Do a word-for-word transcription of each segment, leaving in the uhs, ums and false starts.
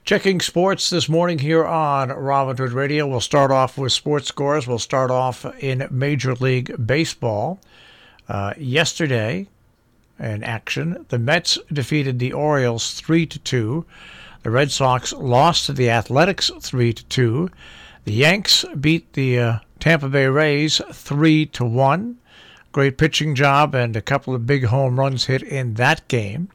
Checking sports this morning here on Robin Hood Radio. We'll start off with sports scores. We'll start off in Major League Baseball. Uh, yesterday, in action, the Mets defeated the Orioles three to two. The Red Sox lost to the Athletics three to two. The Yanks beat the uh, Tampa Bay Rays three to one. Great pitching job and a couple of big home runs hit in that game.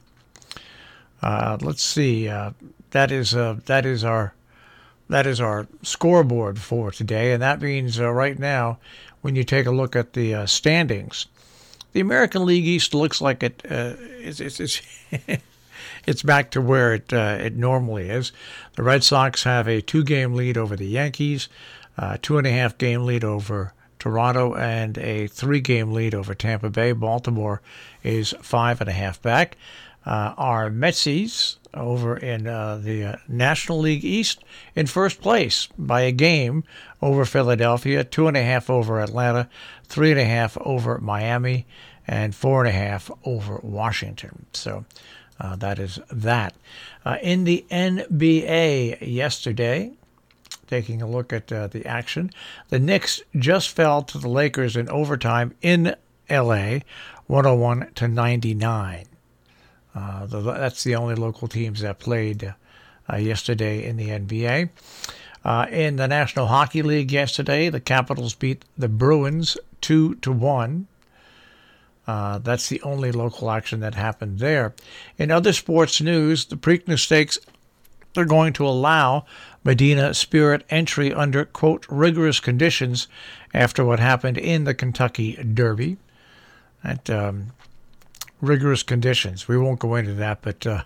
Uh, let's see. Uh, that is uh, that is our that is our scoreboard for today, and that means uh, right now, when you take a look at the uh, standings, the American League East looks like it uh, it's it's it's, it's back to where it uh, it normally is. The Red Sox have a two-game lead over the Yankees, uh, two and a half game lead over Toronto, and a three-game lead over Tampa Bay. Baltimore is five and a half back. Uh, our Metsies over in uh, the uh, National League East in first place by a game over Philadelphia, two and a half over Atlanta, three and a half over Miami, and four and a half over Washington. So uh, that is that. Uh, in the N B A yesterday, taking a look at uh, the action, the Knicks just fell to the Lakers in overtime in L A, one oh one to ninety-nine. Uh, the, that's the only local teams that played uh, yesterday in the N B A. Uh, in the National Hockey League yesterday, the Capitals beat the Bruins two to one. Uh, that's the only local action that happened there. In other sports news, the Preakness Stakes are going to allow Medina Spirit entry under, quote, rigorous conditions after what happened in the Kentucky Derby. That um, rigorous conditions. We won't go into that, but uh,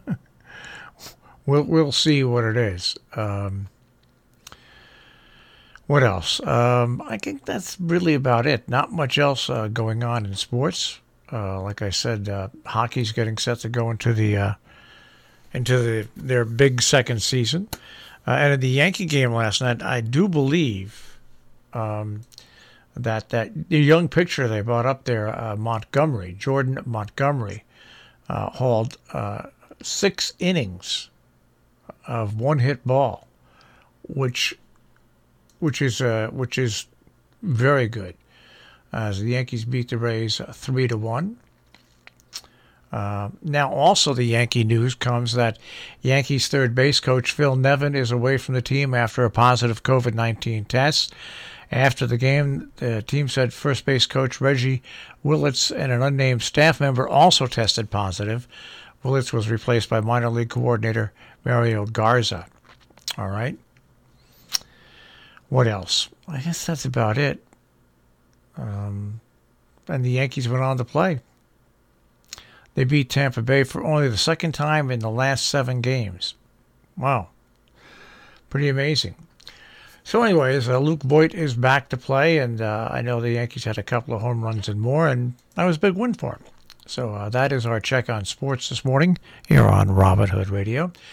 we'll we'll see what it is. Um, what else? Um, I think that's really about it. Not much else uh, going on in sports. Uh, like I said, uh, hockey's getting set to go into the uh, into the, their big second season. Uh, and in the Yankee game last night, I do believe um, that that the young pitcher they brought up there, uh, Montgomery, Jordan Montgomery, uh, hauled uh, six innings of one-hit ball, which which is uh, which is very good. As the Yankees beat the Rays three to one. Uh, now, also the Yankee news comes that Yankees third base coach Phil Nevin is away from the team after a positive covid nineteen test. After the game, the team said first base coach Reggie Willits and an unnamed staff member also tested positive. Willits was replaced by minor league coordinator Mario Garza. All right. What else? I guess that's about it. Um, and the Yankees went on to play. They beat Tampa Bay for only the second time in the last seven games. Wow. Pretty amazing. So anyways, uh, Luke Voit is back to play, and uh, I know the Yankees had a couple of home runs and more, and that was a big win for them. So uh, that is our check on sports this morning here on Robin Hood Radio.